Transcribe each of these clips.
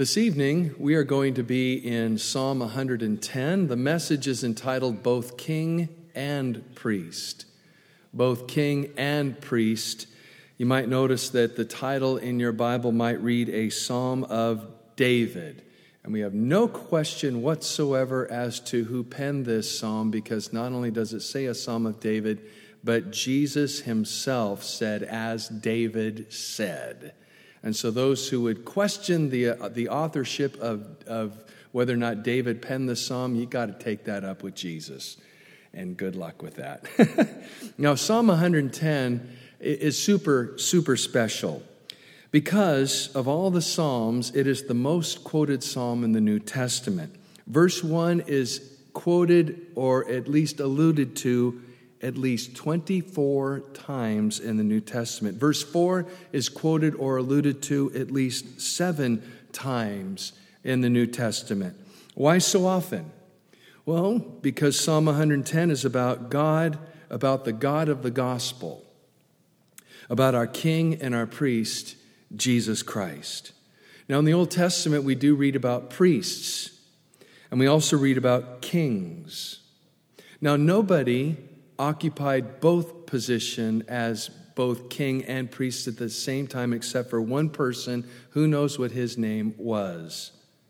This evening, we are going to be in Psalm 110. The message is entitled Both King and Priest. Both King and Priest. You might notice that the title in your Bible might read a Psalm of David. And we have no question whatsoever as to who penned this psalm, because not only does it say a Psalm of David, but Jesus himself said, as David said. And so those who would question the authorship of whether or not David penned the psalm, you got to take that up with Jesus. And good luck with that. Now, Psalm 110 is super, super special. Because of all the psalms, it is the most quoted psalm in the New Testament. Verse 1 is quoted or at least alluded to at least 24 times in the New Testament. Verse 4 is quoted or alluded to at least 7 times in the New Testament. Why so often? Well, because Psalm 110 is about God, about the God of the gospel, about our King and our priest, Jesus Christ. Now, in the Old Testament, we do read about priests, and we also read about kings. Now, nobody occupied both position as both king and priest at the same time, except for one person. Who knows what his name was?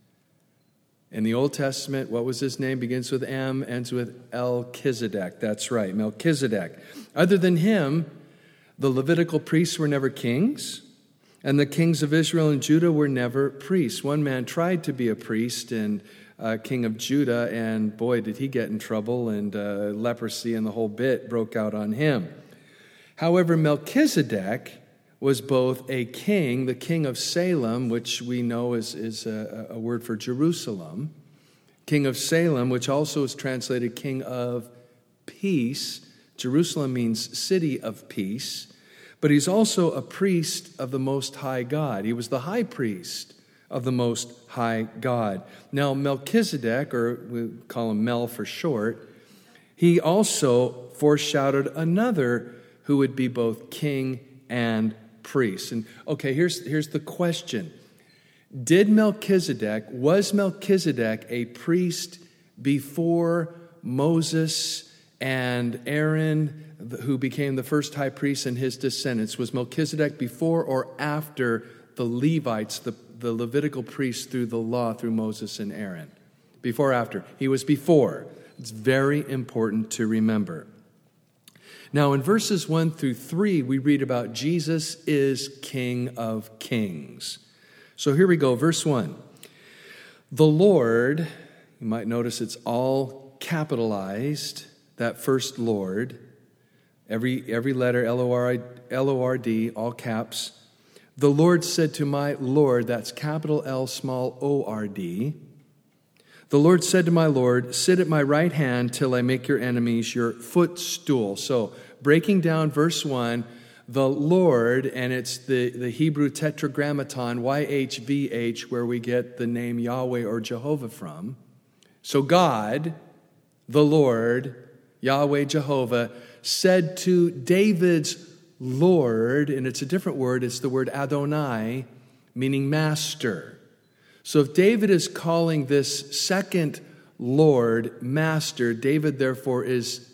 In the Old Testament, what was his name? Begins with M, ends with Melchizedek. That's right, Melchizedek. Other than him, the Levitical priests were never kings, and the kings of Israel and Judah were never priests. One man tried to be a priest, and king of Judah, and boy, did he get in trouble, and leprosy and the whole bit broke out on him. However, Melchizedek was both a king, the king of Salem, which we know is a word for Jerusalem, king of Salem, which also is translated king of peace. Jerusalem means city of peace, but he's also a priest of the Most High God. He was the high priest of the Most High God. Now, Melchizedek, or we call him Mel for short, he also foreshadowed another who would be both king and priest. And okay, here's the question. Was Melchizedek a priest before Moses and Aaron, who became the first high priest, and his descendants? Was Melchizedek before or after the Levites, the Levitical priests through the law, through Moses and Aaron? Before or after? He was before. It's very important to remember. Now, in verses 1 through 3, we read about Jesus is King of Kings. So here we go, verse 1. The Lord, you might notice it's all capitalized, that first Lord. Every letter, L-O-R-D, all caps. The Lord said to my Lord, that's capital L, small O-R-D. The Lord said to my Lord, sit at my right hand till I make your enemies your footstool. So breaking down verse 1, the Lord, and it's the Hebrew tetragrammaton, YHVH, where we get the name Yahweh or Jehovah from. So God, the Lord, Yahweh, Jehovah, said to David's Lord, and it's a different word, it's the word Adonai, meaning master. So if David is calling this second Lord master, David therefore is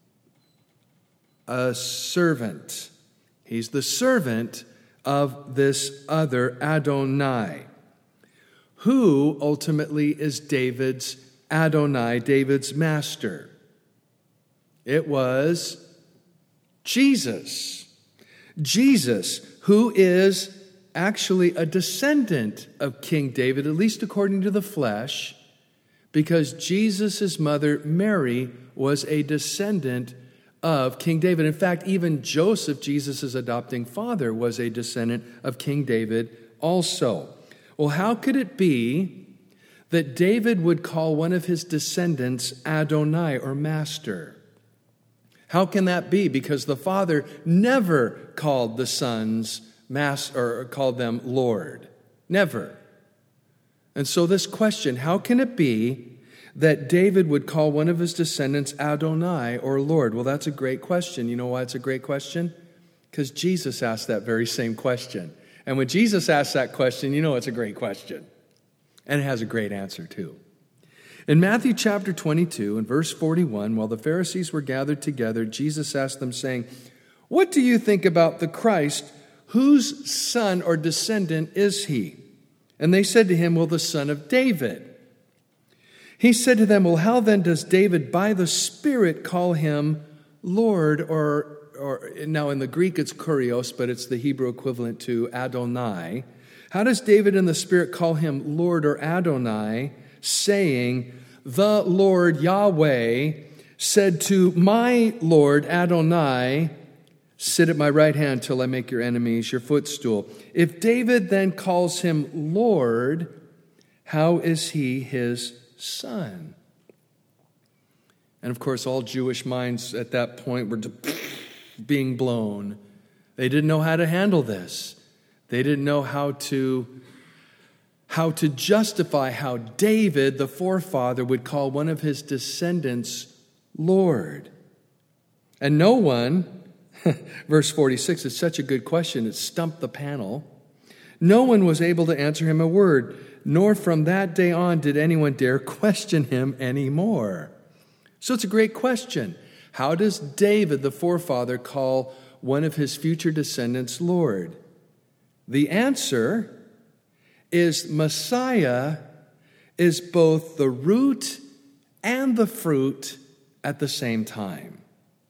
a servant. He's the servant of this other Adonai. Who ultimately is David's Adonai, David's master? It was Jesus. Jesus, who is actually a descendant of King David, at least according to the flesh, because Jesus' mother, Mary, was a descendant of King David. In fact, even Joseph, Jesus' adopting father, was a descendant of King David also. Well, how could it be that David would call one of his descendants Adonai, or master? How can that be? Because the Father never called the sons master, or called them Lord. Never. And so this question, how can it be that David would call one of his descendants Adonai, or Lord? Well, that's a great question. You know why it's a great question? Because Jesus asked that very same question. And when Jesus asked that question, you know it's a great question. And it has a great answer, too. In Matthew chapter 22 and verse 41, while the Pharisees were gathered together, Jesus asked them, saying, "What do you think about the Christ? Whose son or descendant is he?" And they said to him, "Well, the son of David." He said to them, "Well, how then does David by the Spirit call him Lord?" Or now in the Greek it's kurios, but it's the Hebrew equivalent to Adonai. How does David in the Spirit call him Lord or Adonai, saying, "The Lord Yahweh said to my Lord Adonai, sit at my right hand till I make your enemies your footstool"? If David then calls him Lord, how is he his son? And of course, all Jewish minds at that point were being blown. They didn't know how to handle this. They didn't know how to justify how David, the forefather, would call one of his descendants Lord. And no one, verse 46 is such a good question, it stumped the panel. No one was able to answer him a word, nor from that day on did anyone dare question him anymore. So it's a great question. How does David, the forefather, call one of his future descendants Lord? The answer is Messiah is both the root and the fruit at the same time.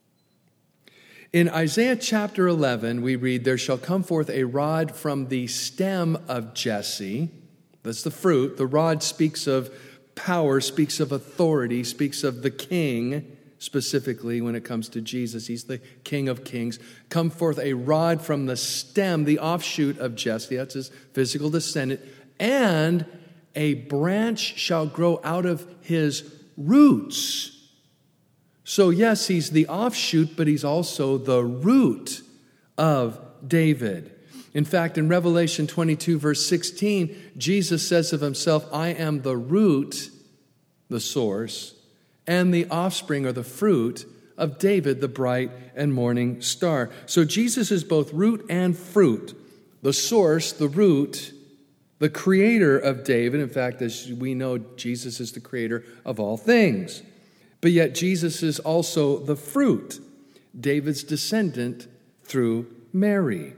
In Isaiah chapter 11, we read, "There shall come forth a rod from the stem of Jesse." That's the fruit. The rod speaks of power, speaks of authority, speaks of the king, specifically when it comes to Jesus. He's the King of Kings. "Come forth a rod from the stem," the offshoot of Jesse, that's his physical descendant, "and a branch shall grow out of his roots." So yes, he's the offshoot, but he's also the root of David. In fact, in Revelation 22, verse 16, Jesus says of himself, "I am the root," the source, "and the offspring," or the fruit, "of David, the bright and morning star." So Jesus is both root and fruit, the source, the root, the creator of David. In fact, as we know, Jesus is the creator of all things. But yet Jesus is also the fruit, David's descendant through Mary.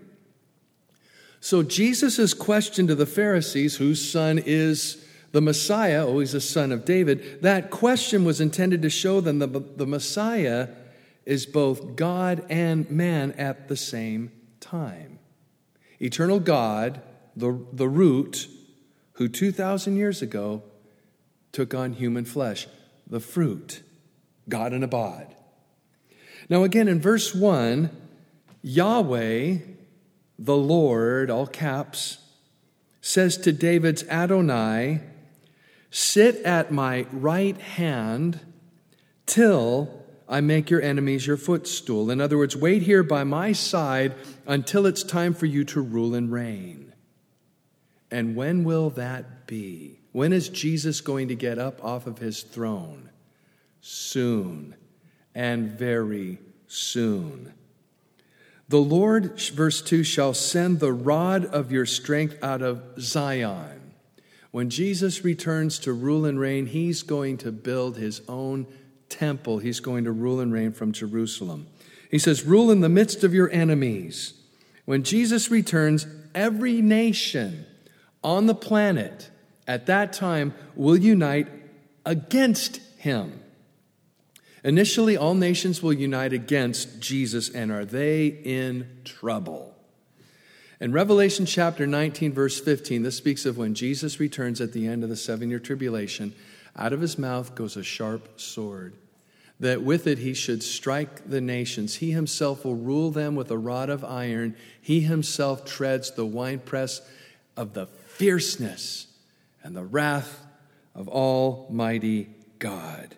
So Jesus' question to the Pharisees, whose son is the Messiah, he's a son of David, that question was intended to show them that the Messiah is both God and man at the same time. Eternal God, the root, who 2,000 years ago took on human flesh, the fruit, God in a bod. Now again, in verse 1, Yahweh, the Lord, all caps, says to David's Adonai, "Sit at my right hand till I make your enemies your footstool." In other words, wait here by my side until it's time for you to rule and reign. And when will that be? When is Jesus going to get up off of his throne? Soon, and very soon. "The Lord," verse 2, "shall send the rod of your strength out of Zion." When Jesus returns to rule and reign, he's going to build his own temple. He's going to rule and reign from Jerusalem. He says, "Rule in the midst of your enemies." When Jesus returns, every nation on the planet at that time will unite against him. Initially, all nations will unite against Jesus, and are they in trouble? In Revelation chapter 19, verse 15, this speaks of when Jesus returns at the end of the 7-year tribulation. Out of his mouth goes a sharp sword, that with it he should strike the nations. He himself will rule them with a rod of iron. He himself treads the winepress of the fierceness and the wrath of Almighty God.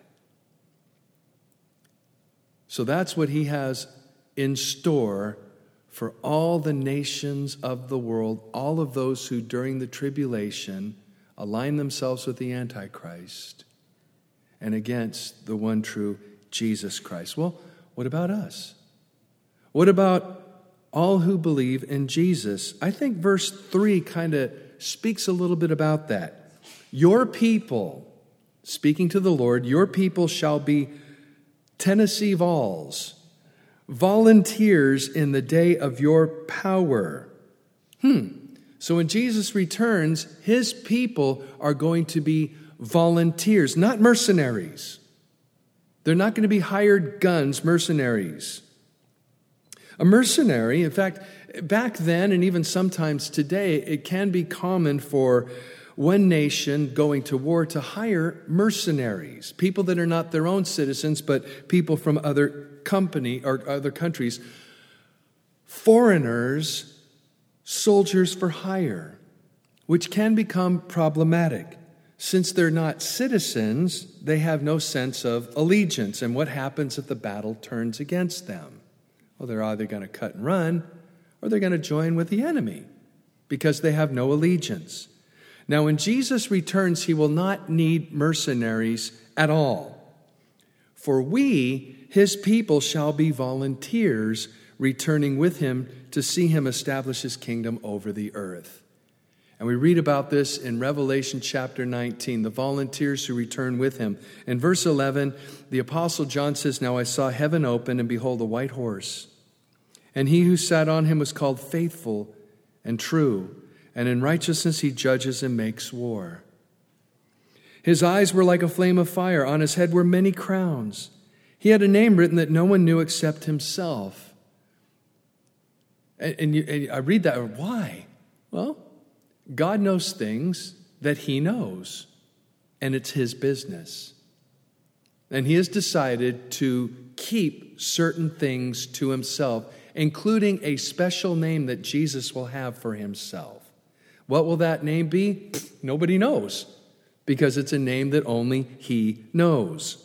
So that's what he has in store for all the nations of the world, all of those who during the tribulation align themselves with the Antichrist and against the one true Jesus Christ. Well, what about us? What about all who believe in Jesus? I think verse 3 kind of speaks a little bit about that. Your people, speaking to the Lord, your people shall be Tennessee Vols, volunteers in the day of your power. So when Jesus returns, his people are going to be volunteers, not mercenaries. They're not going to be hired guns, mercenaries. A mercenary, in fact, back then and even sometimes today, it can be common for one nation going to war to hire mercenaries, people that are not their own citizens, but people from other company or other countries, foreigners, soldiers for hire, which can become problematic. Since they're not citizens, they have no sense of allegiance. And what happens if the battle turns against them? Well, they're either going to cut and run, or they're going to join with the enemy because they have no allegiance. Now, when Jesus returns, he will not need mercenaries at all. For we, his people, shall be volunteers returning with him to see him establish his kingdom over the earth. And we read about this in Revelation chapter 19, the volunteers who return with him. In verse 11, the Apostle John says, "Now I saw heaven open, and behold, a white horse. And he who sat on him was called Faithful and True, and in righteousness he judges and makes war. His eyes were like a flame of fire. On his head were many crowns. He had a name written that no one knew except himself." And I read that. Why? Well, God knows things that he knows, and it's his business. And he has decided to keep certain things to himself, including a special name that Jesus will have for himself. What will that name be? Nobody knows, because it's a name that only he knows.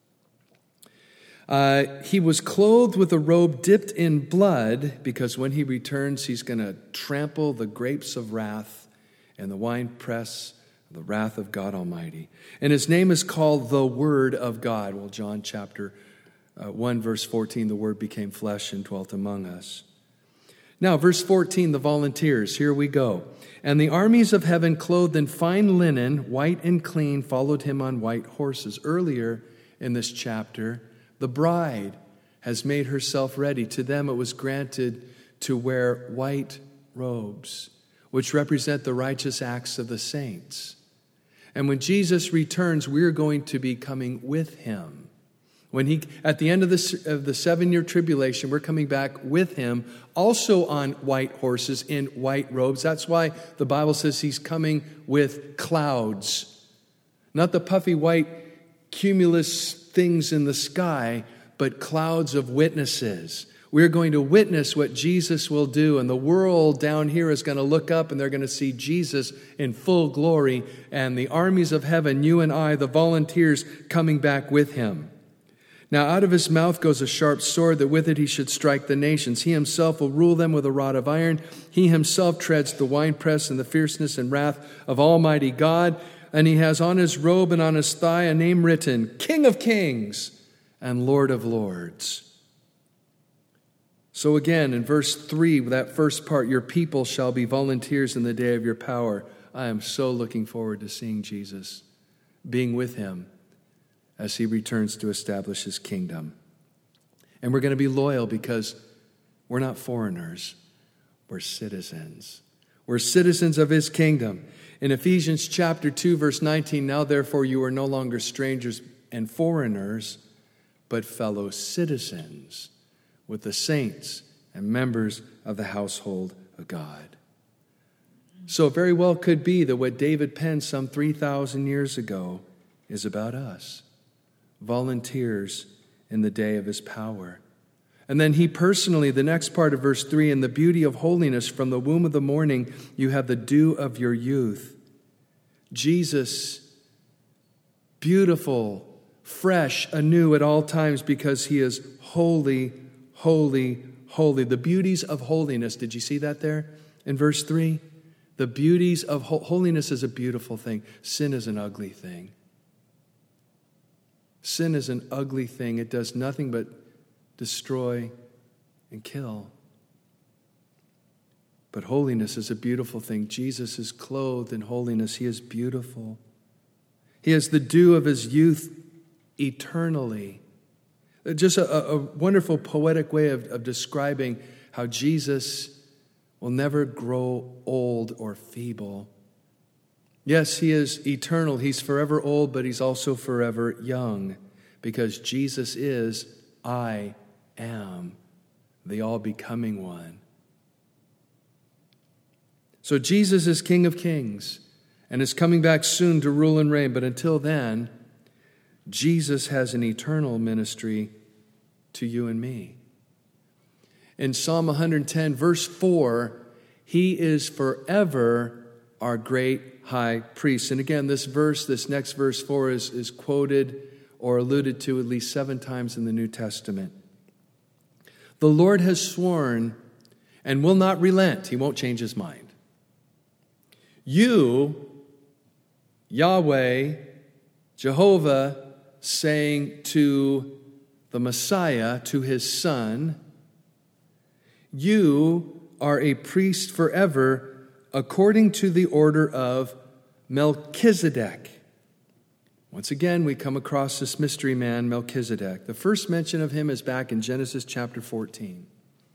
He was clothed with a robe dipped in blood, because when he returns, he's going to trample the grapes of wrath and the winepress of the wrath of God Almighty. And his name is called the Word of God. Well, John chapter 1, verse 14, the Word became flesh and dwelt among us. Now, verse 14, the volunteers. Here we go. "And the armies of heaven, clothed in fine linen, white and clean, followed him on white horses." Earlier in this chapter, the bride has made herself ready. To them it was granted to wear white robes, which represent the righteous acts of the saints. And when Jesus returns, we're going to be coming with him. At the end of the 7-year tribulation, we're coming back with him, also on white horses in white robes. That's why the Bible says he's coming with clouds. Not the puffy white cumulus things in the sky, but clouds of witnesses. We're going to witness what Jesus will do, and the world down here is going to look up and they're going to see Jesus in full glory, and the armies of heaven, you and I, the volunteers, coming back with him. Now out of his mouth goes a sharp sword, that with it he should strike the nations. He himself will rule them with a rod of iron. He himself treads the winepress in the fierceness and wrath of Almighty God. And he has on his robe and on his thigh a name written, King of Kings and Lord of Lords. So again, in verse 3, that first part, your people shall be volunteers in the day of your power. I am so looking forward to seeing Jesus, being with him as he returns to establish his kingdom. And we're going to be loyal because we're not foreigners. We're citizens. We're citizens of his kingdom. In Ephesians chapter 2, verse 19, now therefore you are no longer strangers and foreigners, but fellow citizens with the saints and members of the household of God. So it very well could be that what David penned some 3,000 years ago is about us, volunteers in the day of his power. And then he personally, the next part of verse 3, in the beauty of holiness, from the womb of the morning, you have the dew of your youth. Jesus, beautiful, fresh, anew at all times, because he is holy, holy, holy. The beauties of holiness. Did you see that there in verse 3? The beauties of holiness is a beautiful thing. Sin is an ugly thing. Sin is an ugly thing. It does nothing but destroy and kill. But holiness is a beautiful thing. Jesus is clothed in holiness. He is beautiful. He has the dew of his youth eternally. Just a wonderful poetic way of describing how Jesus will never grow old or feeble. Yes, he is eternal. He's forever old, but he's also forever young, because Jesus is I am, the all-becoming one. So Jesus is King of Kings and is coming back soon to rule and reign. But until then, Jesus has an eternal ministry to you and me. In Psalm 110, verse 4, he is forever our great high priest. And again, this next verse 4 is quoted or alluded to at least 7 times in the New Testament. The Lord has sworn and will not relent. He won't change his mind. You, Yahweh, Jehovah, saying to the Messiah, to his Son, you are a priest forever according to the order of Melchizedek. Once again, we come across this mystery man, Melchizedek. The first mention of him is back in Genesis chapter 14.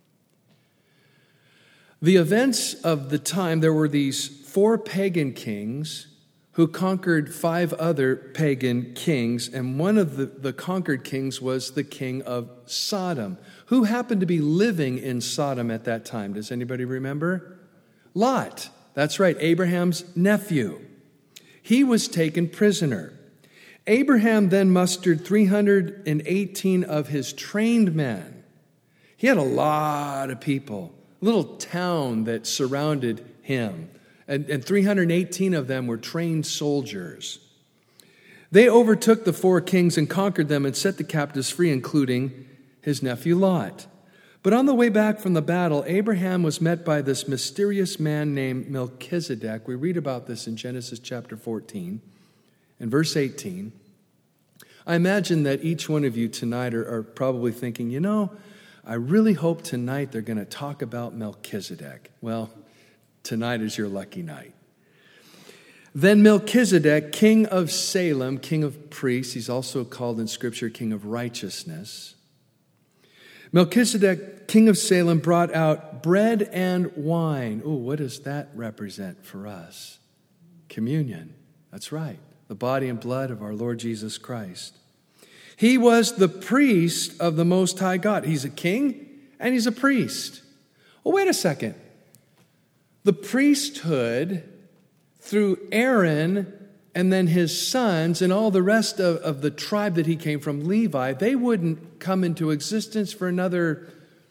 The events of the time, there were these 4 pagan kings who conquered 5 other pagan kings, and one of the conquered kings was the king of Sodom. Who happened to be living in Sodom at that time? Does anybody remember? Lot. That's right, Abraham's nephew. He was taken prisoner. Abraham then mustered 318 of his trained men. He had a lot of people, a little town that surrounded him. And 318 of them were trained soldiers. They overtook the 4 kings and conquered them and set the captives free, including his nephew Lot. But on the way back from the battle, Abraham was met by this mysterious man named Melchizedek. We read about this in Genesis chapter 14 and verse 18. I imagine that each one of you tonight are probably thinking, I really hope tonight they're going to talk about Melchizedek. Well, tonight is your lucky night. Then Melchizedek, king of Salem, king of priests, he's also called in Scripture king of righteousness. Melchizedek, king of Salem, brought out bread and wine. Oh, what does that represent for us? Communion. That's right. The body and blood of our Lord Jesus Christ. He was the priest of the Most High God. He's a king and he's a priest. Well, wait a second. The priesthood through Aaron and then his sons and all the rest of the tribe that he came from, Levi, they wouldn't come into existence for another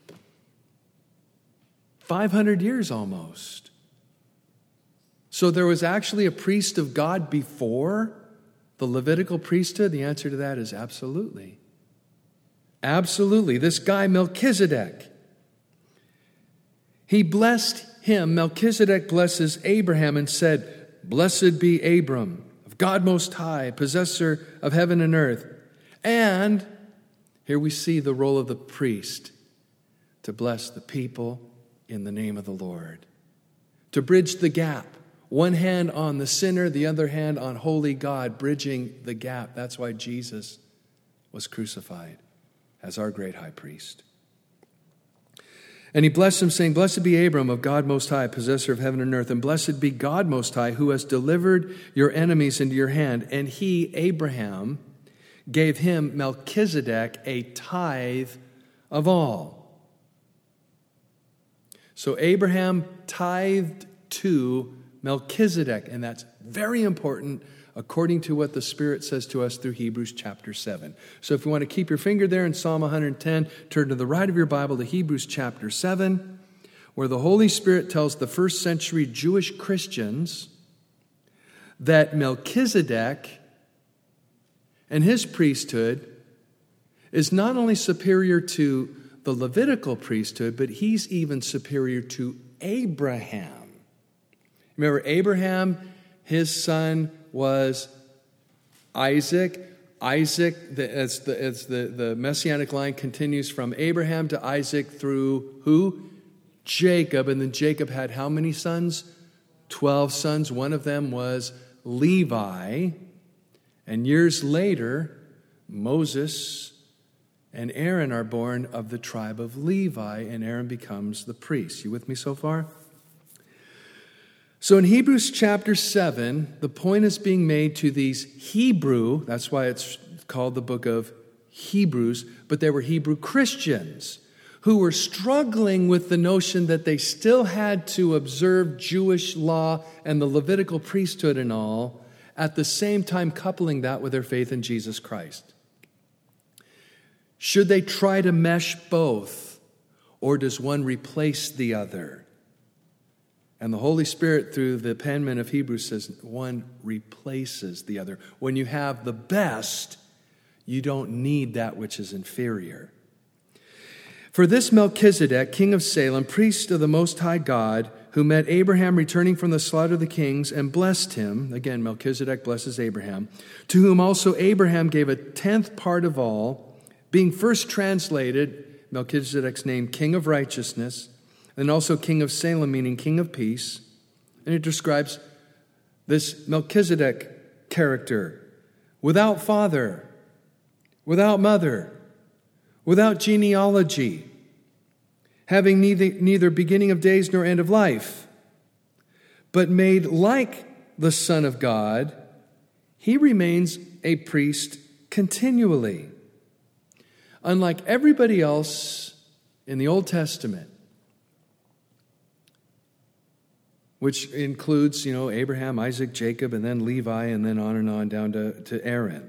500 years almost. So there was actually a priest of God before the Levitical priesthood? The answer to that is absolutely. Absolutely. This guy, Melchizedek, he blessed him. Melchizedek blesses Abraham and said, "Blessed be Abram, of God Most High, possessor of heaven and earth." And here we see the role of the priest to bless the people in the name of the Lord, to bridge the gap. One hand on the sinner, the other hand on holy God, bridging the gap. That's why Jesus was crucified as our great high priest. And he blessed him, saying, "Blessed be Abram of God Most High, possessor of heaven and earth, and blessed be God Most High, who has delivered your enemies into your hand." And he, Abraham, gave him, Melchizedek, a tithe of all. So Abraham tithed to Melchizedek, and that's very important according to what the Spirit says to us through Hebrews chapter 7. So if you want to keep your finger there in Psalm 110, turn to the right of your Bible to Hebrews chapter 7, where the Holy Spirit tells the first century Jewish Christians that Melchizedek and his priesthood is not only superior to the Levitical priesthood, but he's even superior to Abraham. Remember, Abraham, his son was Isaac. Isaac, as the Messianic line continues from Abraham to Isaac through who? Jacob. And then Jacob had how many sons? 12 sons. One of them was Levi. And years later, Moses and Aaron are born of the tribe of Levi, and Aaron becomes the priest. You with me so far? So in Hebrews chapter 7, the point is being made to these Hebrew, that's why it's called the book of Hebrews, but they were Hebrew Christians who were struggling with the notion that they still had to observe Jewish law and the Levitical priesthood and all, at the same time coupling that with their faith in Jesus Christ. Should they try to mesh both, or does one replace the other? And the Holy Spirit, through the penman of Hebrews, says one replaces the other. When you have the best, you don't need that which is inferior. For this Melchizedek, king of Salem, priest of the Most High God, who met Abraham returning from the slaughter of the kings and blessed him, again, Melchizedek blesses Abraham, to whom also Abraham gave a 10th part of all, being first translated, Melchizedek's name, King of Righteousness, and also King of Salem, meaning King of Peace. And it describes this Melchizedek character, without father, without mother, without genealogy, having neither beginning of days nor end of life, but made like the Son of God, he remains a priest continually. Unlike everybody else in the Old Testament, which includes, Abraham, Isaac, Jacob, and then Levi, and then on down to Aaron.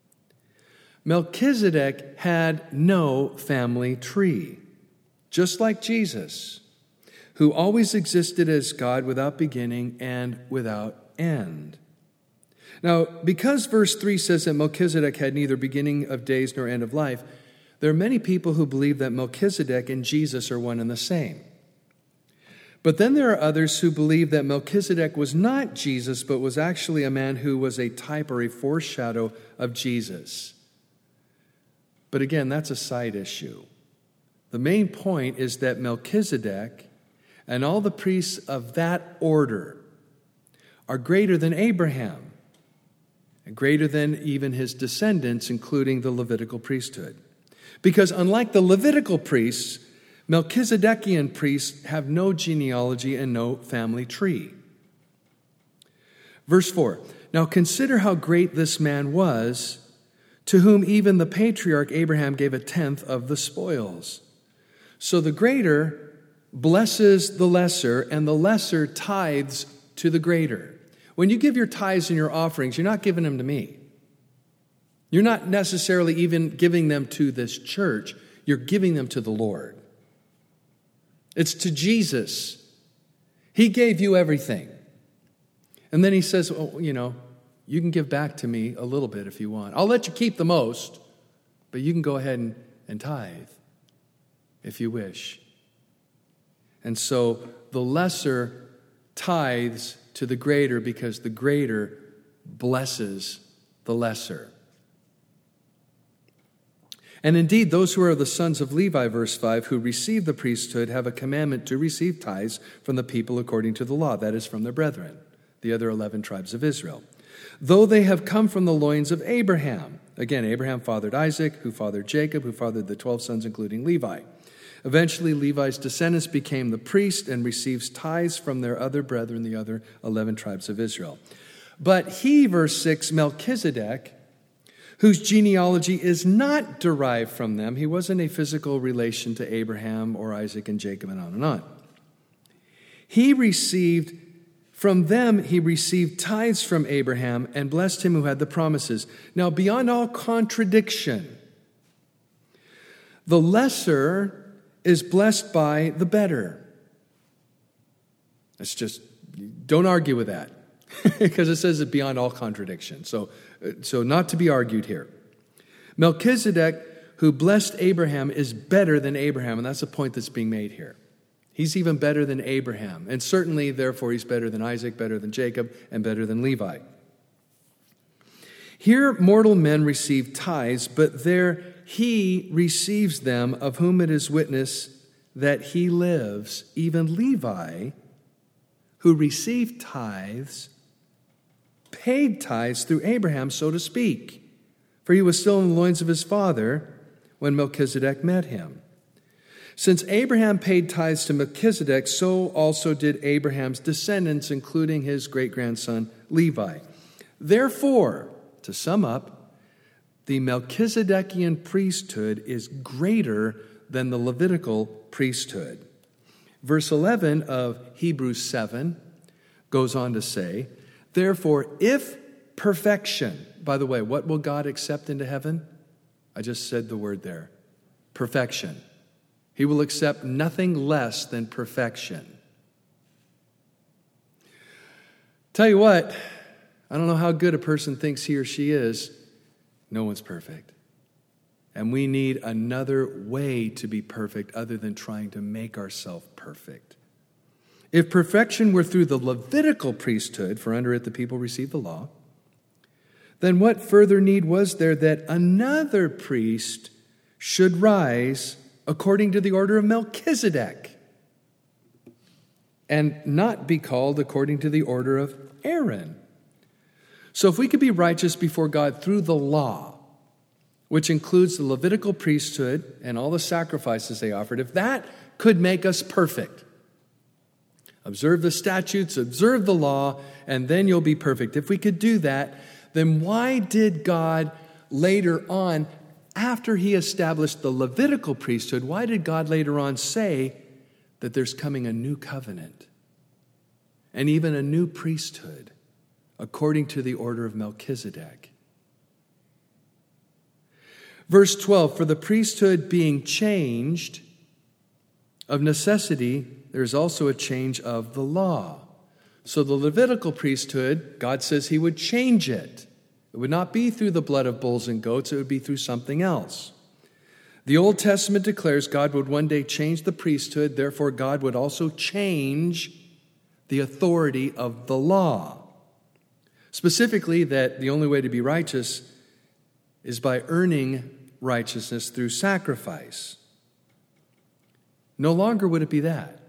Melchizedek had no family tree, just like Jesus, who always existed as God without beginning and without end. Now, because verse 3 says that Melchizedek had neither beginning of days nor end of life, there are many people who believe that Melchizedek and Jesus are one and the same. But then there are others who believe that Melchizedek was not Jesus, but was actually a man who was a type or a foreshadow of Jesus. But again, that's a side issue. The main point is that Melchizedek and all the priests of that order are greater than Abraham and greater than even his descendants, including the Levitical priesthood. Because unlike the Levitical priests, Melchizedekian priests have no genealogy and no family tree. Verse 4, now consider how great this man was, to whom even the patriarch Abraham gave a 10th of the spoils. So the greater blesses the lesser, and the lesser tithes to the greater. When you give your tithes and your offerings, you're not giving them to me. You're not necessarily even giving them to this church. You're giving them to the Lord. It's to Jesus. He gave you everything. And then he says, you can give back to me a little bit if you want. I'll let you keep the most, but you can go ahead and tithe if you wish. And so the lesser tithes to the greater because the greater blesses the lesser. And indeed, those who are the sons of Levi, verse 5, who receive the priesthood have a commandment to receive tithes from the people according to the law, that is, from their brethren, the other 11 tribes of Israel. Though they have come from the loins of Abraham. Again, Abraham fathered Isaac, who fathered Jacob, who fathered the 12 sons, including Levi. Eventually, Levi's descendants became the priest and receives tithes from their other brethren, the other 11 tribes of Israel. But he, verse 6, Melchizedek, whose genealogy is not derived from them. He wasn't a physical relation to Abraham or Isaac and Jacob and on and on. From them he received tithes from Abraham and blessed him who had the promises. Now, beyond all contradiction, the lesser is blessed by the better. Don't argue with that. Because it says it beyond all contradiction. So not to be argued here. Melchizedek, who blessed Abraham, is better than Abraham. And that's the point that's being made here. He's even better than Abraham. And certainly, therefore, he's better than Isaac, better than Jacob, and better than Levi. Here, mortal men receive tithes, but there he receives them, of whom it is witness that he lives. Even Levi, who received tithes, paid tithes through Abraham, so to speak, for he was still in the loins of his father when Melchizedek met him. Since Abraham paid tithes to Melchizedek, so also did Abraham's descendants, including his great-grandson Levi. Therefore, to sum up, the Melchizedekian priesthood is greater than the Levitical priesthood. Verse 11 of Hebrews 7 goes on to say, therefore, if perfection, by the way, what will God accept into heaven? I just said the word there, perfection. He will accept nothing less than perfection. Tell you what, I don't know how good a person thinks he or she is. No one's perfect. And we need another way to be perfect other than trying to make ourselves perfect. If perfection were through the Levitical priesthood, for under it the people received the law, then what further need was there that another priest should rise according to the order of Melchizedek and not be called according to the order of Aaron? So if we could be righteous before God through the law, which includes the Levitical priesthood and all the sacrifices they offered, if that could make us perfect, observe the statutes, observe the law, and then you'll be perfect. If we could do that, then why did God later on, after he established the Levitical priesthood, why did God later on say that there's coming a new covenant and even a new priesthood according to the order of Melchizedek? Verse 12, for the priesthood being changed, of necessity, there's also a change of the law. So the Levitical priesthood, God says he would change it. It would not be through the blood of bulls and goats, it would be through something else. The Old Testament declares God would one day change the priesthood, therefore God would also change the authority of the law. Specifically, that the only way to be righteous is by earning righteousness through sacrifice. No longer would it be that.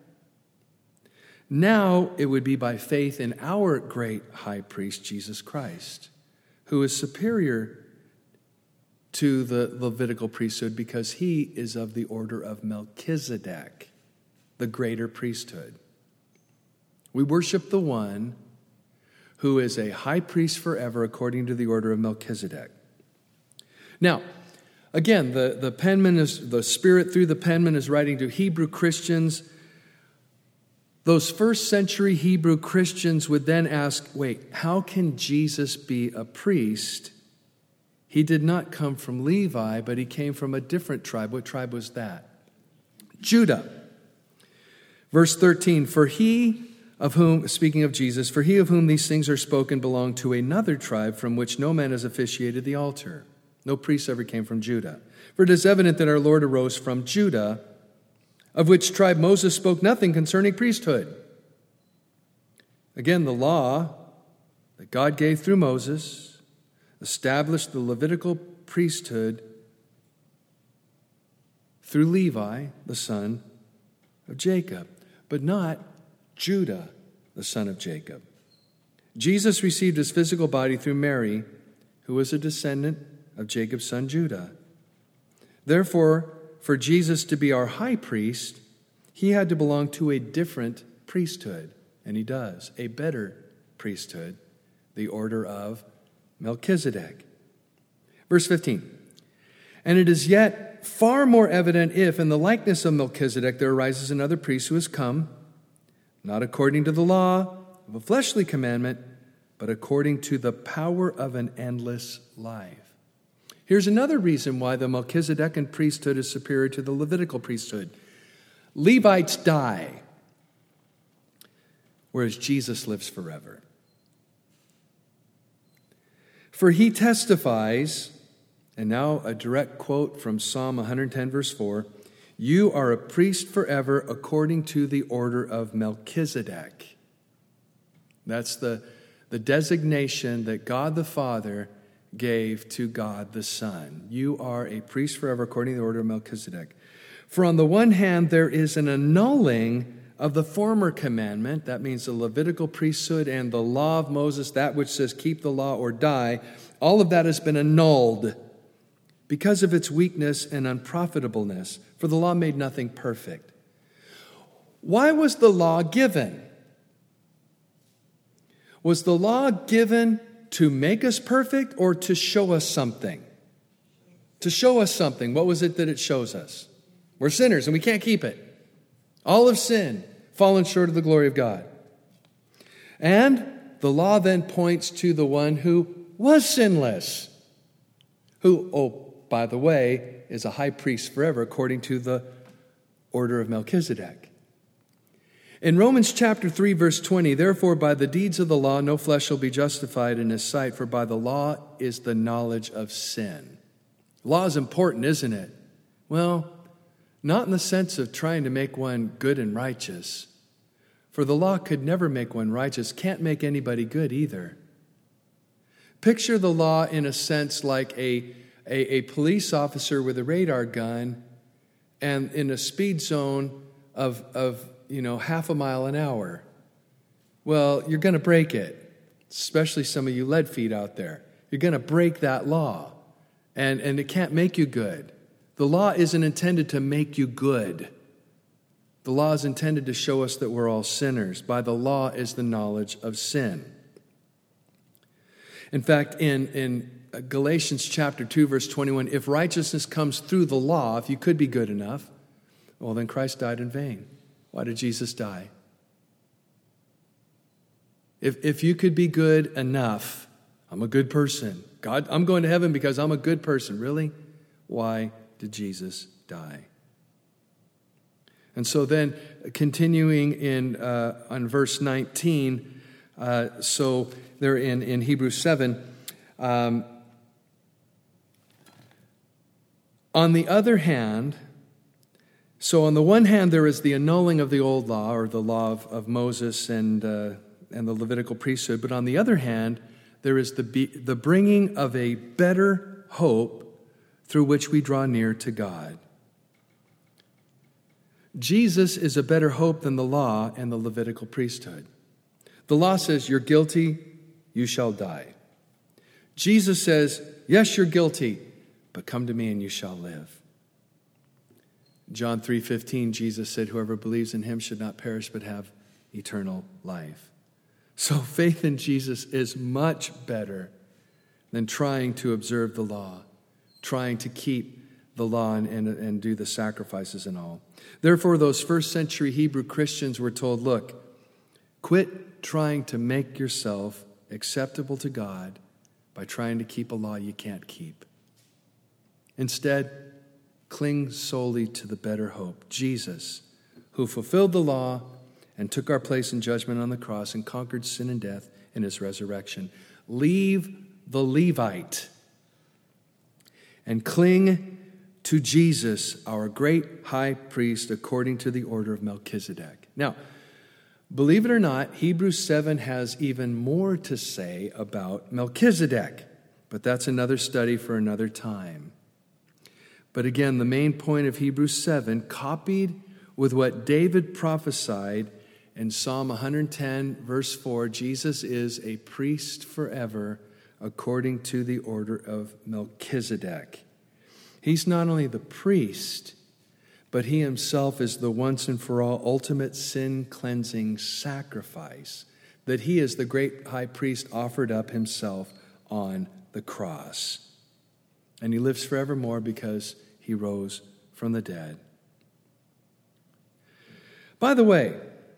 Now it would be by faith in our great high priest, Jesus Christ, who is superior to the Levitical priesthood because he is of the order of Melchizedek, the greater priesthood. We worship the one who is a high priest forever according to the order of Melchizedek. Now, again, the penman is, the Spirit through the penman is writing to Hebrew Christians. Those first century Hebrew Christians would then ask, wait, how can Jesus be a priest? He did not come from Levi, but he came from a different tribe. What tribe was that? Judah. Verse 13, for he of whom, speaking of Jesus, for he of whom these things are spoken belonged to another tribe from which no man has officiated the altar. No priest ever came from Judah. For it is evident that our Lord arose from Judah, of which tribe Moses spoke nothing concerning priesthood. Again, the law that God gave through Moses established the Levitical priesthood through Levi, the son of Jacob, but not Judah, the son of Jacob. Jesus received his physical body through Mary, who was a descendant of Jacob's son Judah. Therefore, for Jesus to be our high priest, he had to belong to a different priesthood, and he does, a better priesthood, the order of Melchizedek. Verse 15, and it is yet far more evident if, in the likeness of Melchizedek, there arises another priest who has come, not according to the law of a fleshly commandment, but according to the power of an endless life. Here's another reason why the Melchizedekan priesthood is superior to the Levitical priesthood. Levites die, whereas Jesus lives forever. For he testifies, and now a direct quote from Psalm 110, verse 4, you are a priest forever according to the order of Melchizedek. That's the designation that God the Father gave to God the Son. You are a priest forever according to the order of Melchizedek. For on the one hand, there is an annulling of the former commandment, that means the Levitical priesthood and the law of Moses, that which says keep the law or die, all of that has been annulled because of its weakness and unprofitableness, for the law made nothing perfect. Why was the law given? Was the law given to make us perfect or to show us something? To show us something. What was it that it shows us? We're sinners and we can't keep it. All have sinned, fallen short of the glory of God. And the law then points to the one who was sinless, who, oh, by the way, is a high priest forever according to the order of Melchizedek. In Romans chapter 3, verse 20, therefore by the deeds of the law no flesh shall be justified in his sight, for by the law is the knowledge of sin. Law is important, isn't it? Well, not in the sense of trying to make one good and righteous. For the law could never make one righteous, can't make anybody good either. Picture the law in a sense like a police officer with a radar gun and in a speed zone of half a mile an hour. Well, you're going to break it, especially some of you lead feet out there. You're going to break that law, and it can't make you good. The law isn't intended to make you good. The law is intended to show us that we're all sinners. By the law is the knowledge of sin. In fact, in Galatians chapter 2, verse 21, if righteousness comes through the law, if you could be good enough, well, then Christ died in vain. Why did Jesus die? If you could be good enough, I'm a good person. God, I'm going to heaven because I'm a good person. Really? Why did Jesus die? And so then, continuing on verse 19, so they're in Hebrews 7. On the other hand, so on the one hand, there is the annulling of the old law, or the law of Moses and the Levitical priesthood. But on the other hand, there is the bringing of a better hope through which we draw near to God. Jesus is a better hope than the law and the Levitical priesthood. The law says, you're guilty, you shall die. Jesus says, yes, you're guilty, but come to me and you shall live. John 3:15, Jesus said, whoever believes in him should not perish but have eternal life. So faith in Jesus is much better than trying to observe the law, trying to keep the law and do the sacrifices and all. Therefore, those first century Hebrew Christians were told, look, quit trying to make yourself acceptable to God by trying to keep a law you can't keep. Instead, cling solely to the better hope, Jesus, who fulfilled the law and took our place in judgment on the cross and conquered sin and death in his resurrection. Leave the Levite and cling to Jesus, our great high priest, according to the order of Melchizedek. Now, believe it or not, Hebrews 7 has even more to say about Melchizedek, but that's another study for another time. But again, the main point of Hebrews 7, copied with what David prophesied in Psalm 110, verse 4, Jesus is a priest forever according to the order of Melchizedek. He's not only the priest, but he himself is the once and for all ultimate sin-cleansing sacrifice, that he is the great high priest offered up himself on the cross. And he lives forevermore because he rose from the dead. By the way,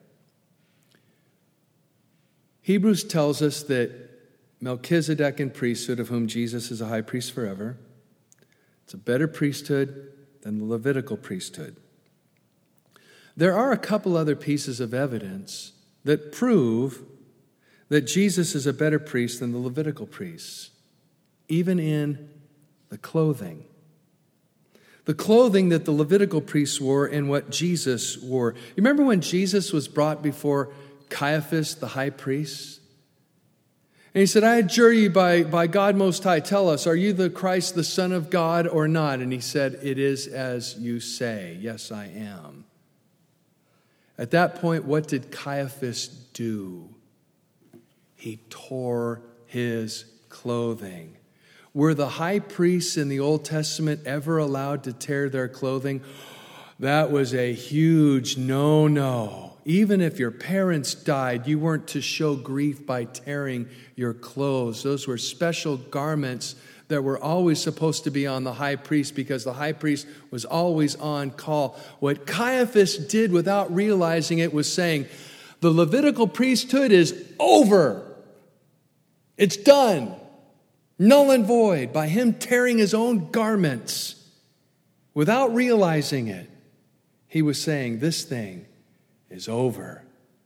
Hebrews tells us that Melchizedek and priesthood, of whom Jesus is a high priest forever, it's a better priesthood than the Levitical priesthood. There are a couple other pieces of evidence that prove that Jesus is a better priest than the Levitical priests, even in the clothing. The clothing that the Levitical priests wore and what Jesus wore. You remember when Jesus was brought before Caiaphas, the high priest? And he said, I adjure you by God Most High, tell us, are you the Christ, the Son of God, or not? And he said, it is as you say. Yes, I am. At that point, what did Caiaphas do? He tore his clothing. Were the high priests in the Old Testament ever allowed to tear their clothing? That was a huge no-no. Even if your parents died, you weren't to show grief by tearing your clothes. Those were special garments that were always supposed to be on the high priest because the high priest was always on call. What Caiaphas did without realizing it was saying, the Levitical priesthood is over. It's done. Null and void, by him tearing his own garments without realizing it. He was saying, this thing is over.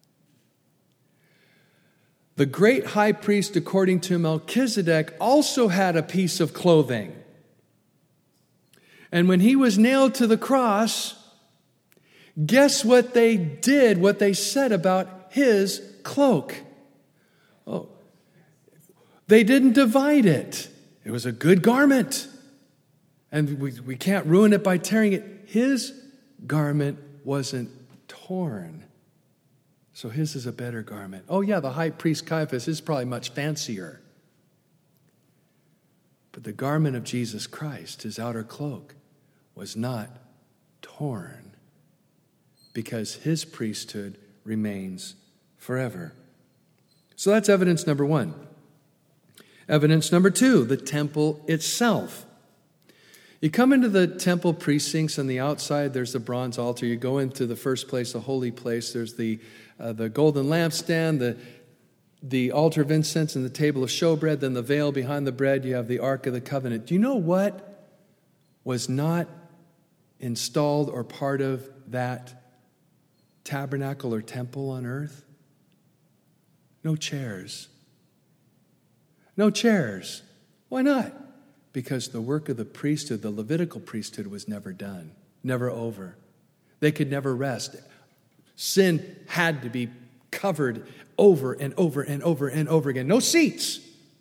The great high priest, according to Melchizedek, also had a piece of clothing. And when he was nailed to the cross, guess what they did, what they said about his cloak? Oh, they didn't divide it. It was a good garment. And we can't ruin it by tearing it. His garment wasn't torn. So his is a better garment. Oh yeah, the high priest Caiaphas is probably much fancier. But the garment of Jesus Christ, his outer cloak, was not torn because his priesthood remains forever. So that's evidence number one. Evidence number two, the temple itself. You come into the temple precincts. On the outside, there's the bronze altar. You go into the first place, the holy place. There's the golden lampstand, the altar of incense, and the table of showbread. Then the veil behind the bread. You have the Ark of the Covenant. Do you know what was not installed or part of that tabernacle or temple on earth? No chairs. No chairs. Why not? Because the work of the priesthood, the Levitical priesthood, was never done, never over. They could never rest. Sin had to be covered over and over and over and over again. No seats.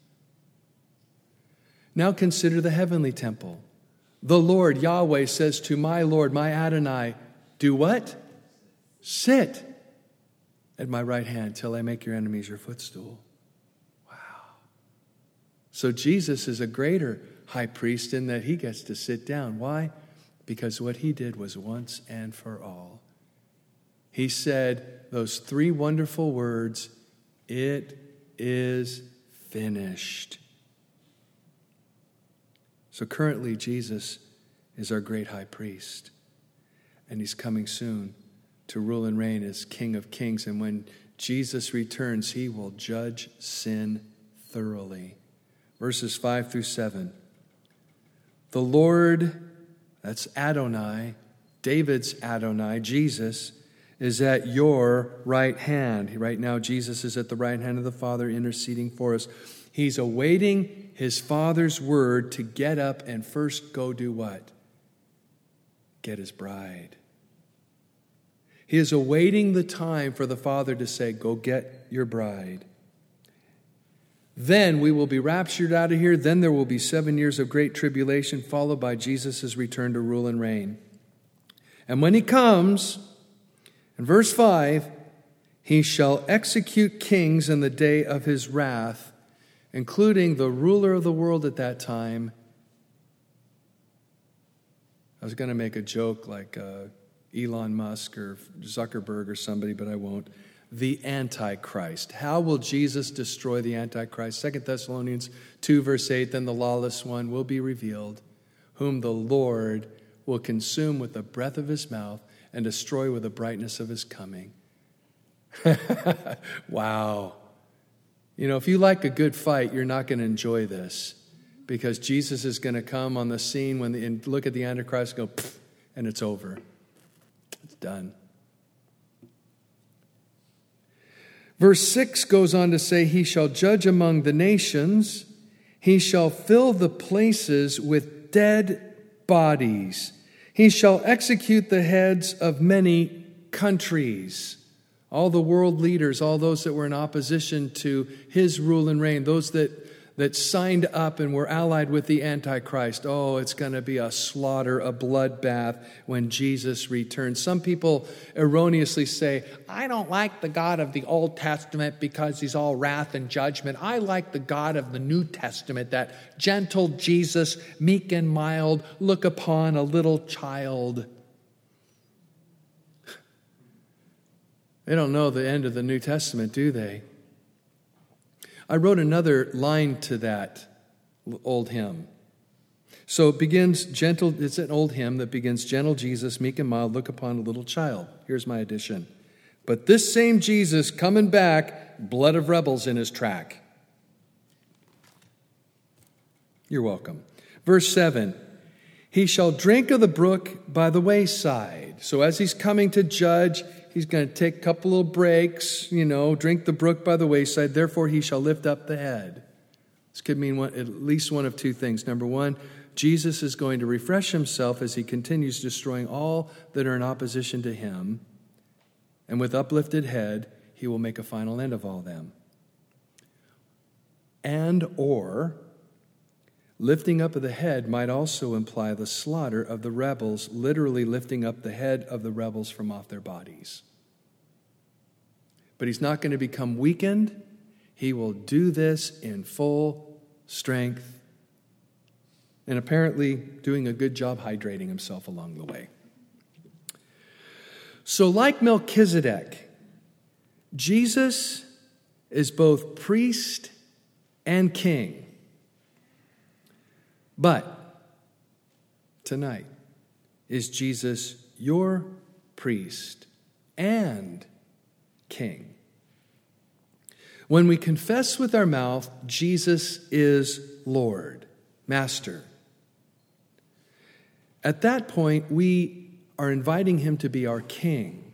Now consider the heavenly temple. The Lord, Yahweh, says to my Lord, my Adonai, do what? Sit at my right hand till I make your enemies your footstool. So Jesus is a greater high priest in that he gets to sit down. Why? Because what he did was once and for all. He said those three wonderful words, it is finished. So currently Jesus is our great high priest. And he's coming soon to rule and reign as King of Kings. And when Jesus returns, he will judge sin thoroughly. Verses 5 through 7. The Lord, that's Adonai, David's Adonai, Jesus, is at your right hand. Right now, Jesus is at the right hand of the Father interceding for us. He's awaiting his Father's word to get up and first go do what? Get his bride. He is awaiting the time for the Father to say, go get your bride. Then we will be raptured out of here. Then there will be 7 years of great tribulation, followed by Jesus' return to rule and reign. And when he comes, in verse 5, he shall execute kings in the day of his wrath, including the ruler of the world at that time. I was going to make a joke like Elon Musk or Zuckerberg or somebody, but I won't. The Antichrist. How will Jesus destroy the Antichrist? 2 Thessalonians 2, verse 8, then the lawless one will be revealed, whom the Lord will consume with the breath of his mouth and destroy with the brightness of his coming. Wow. You know, if you like a good fight, you're not going to enjoy this because Jesus is going to come on the scene and look at the Antichrist and go, and it's over. It's done. Verse 6 goes on to say, he shall judge among the nations. He shall fill the places with dead bodies. He shall execute the heads of many countries. All the world leaders, all those that were in opposition to his rule and reign, those that that signed up and were allied with the Antichrist. Oh, it's going to be a slaughter, a bloodbath when Jesus returns. Some people erroneously say, I don't like the God of the Old Testament because he's all wrath and judgment. I like the God of the New Testament, that gentle Jesus, meek and mild, look upon a little child. They don't know the end of the New Testament, do they? I wrote another line to that old hymn. So it begins gentle, it's an old hymn that begins, gentle Jesus, meek and mild, look upon a little child. Here's my addition. But this same Jesus coming back, blood of rebels in his track. You're welcome. Verse 7, he shall drink of the brook by the wayside. So as he's coming to judge, he's going to take a couple little breaks, drink the brook by the wayside. Therefore, he shall lift up the head. This could mean at least one of two things. Number one, Jesus is going to refresh himself as he continues destroying all that are in opposition to him. And with uplifted head, he will make a final end of all them. Or lifting up of the head might also imply the slaughter of the rebels, literally lifting up the head of the rebels from off their bodies. But he's not going to become weakened. He will do this in full strength and apparently doing a good job hydrating himself along the way. So like Melchizedek, Jesus is both priest and king. But tonight, is Jesus your priest and king? When we confess with our mouth, Jesus is Lord, Master, at that point, we are inviting him to be our king.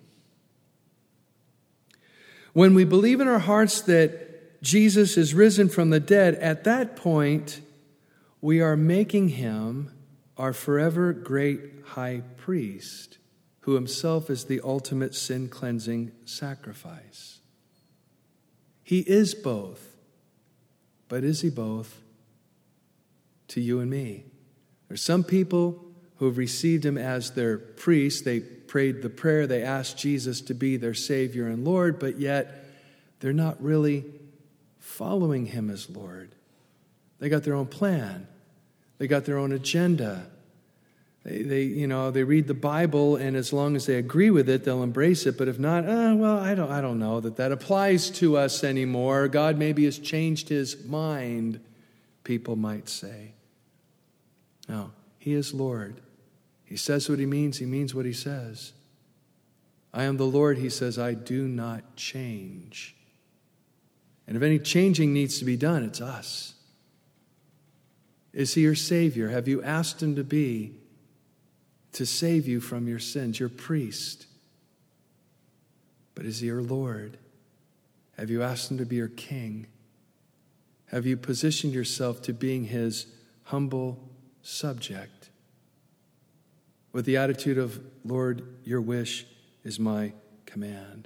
When we believe in our hearts that Jesus is risen from the dead, at that point, we are making him our forever great high priest, who himself is the ultimate sin-cleansing sacrifice. He is both, but is he both to you and me? There's some people who have received him as their priest. They prayed the prayer, they asked Jesus to be their Savior and Lord, but yet they're not really following him as Lord. They got their own plan. They got their own agenda. They read the Bible, and as long as they agree with it, they'll embrace it. But if not, I don't know that applies to us anymore. God maybe has changed his mind, people might say. No, he is Lord. He says what he means what he says. I am the Lord, he says, I do not change. And if any changing needs to be done, it's us. Is he your Savior? Have you asked him to save you from your sins, your priest? But is he your Lord? Have you asked him to be your King? Have you positioned yourself to being his humble subject with the attitude of, Lord, your wish is my command?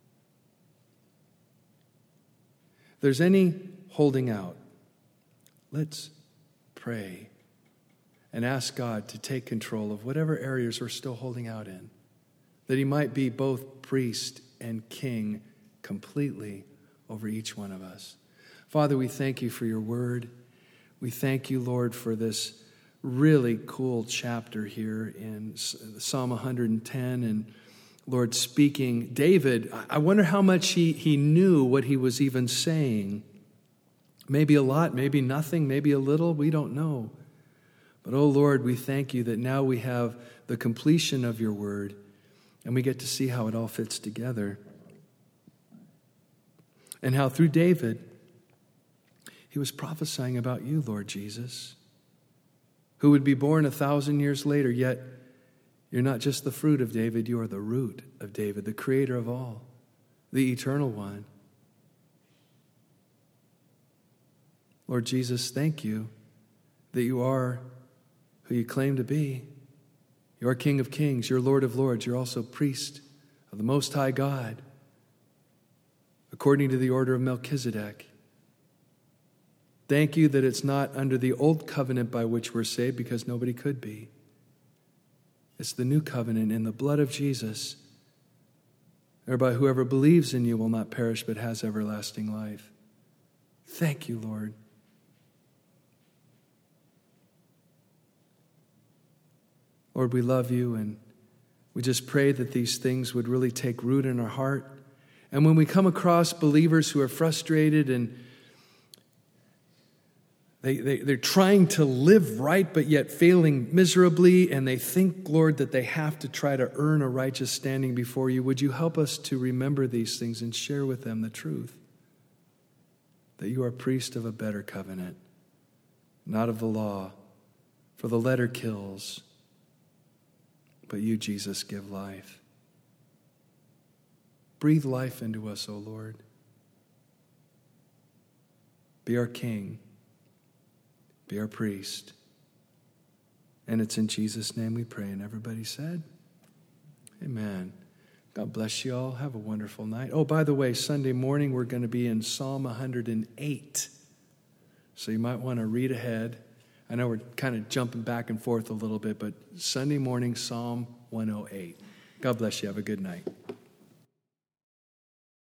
If there's any holding out, let's pray and ask God to take control of whatever areas we're still holding out in, that he might be both priest and king completely over each one of us. Father, we thank you for your word. We thank you, Lord, for this really cool chapter here in Psalm 110, and Lord, speaking. David, I wonder how much he knew what he was even saying. Maybe a lot, maybe nothing, maybe a little, we don't know. But oh Lord, we thank you that now we have the completion of your word, and we get to see how it all fits together. And how through David, he was prophesying about you, Lord Jesus, who would be born 1,000 years later, yet you're not just the fruit of David, you are the root of David, the creator of all, the eternal one. Lord Jesus, thank you that you are who you claim to be. You are King of Kings, you're Lord of Lords, you're also priest of the Most High God, according to the order of Melchizedek. Thank you that it's not under the old covenant by which we're saved, because nobody could be. It's the new covenant in the blood of Jesus, whereby whoever believes in you will not perish but has everlasting life. Thank you, Lord. Lord, we love you, and we just pray that these things would really take root in our heart. And when we come across believers who are frustrated and they're trying to live right but yet failing miserably, and they think, Lord, that they have to try to earn a righteous standing before you, would you help us to remember these things and share with them the truth, that you are priest of a better covenant, not of the law, for the letter kills, but you, Jesus, give life. Breathe life into us, O Lord. Be our King. Be our priest. And it's in Jesus' name we pray. And everybody said, amen. God bless you all. Have a wonderful night. Oh, by the way, Sunday morning we're going to be in Psalm 108. So you might want to read ahead. I know we're kind of jumping back and forth a little bit, but Sunday morning, Psalm 108. God bless you. Have a good night.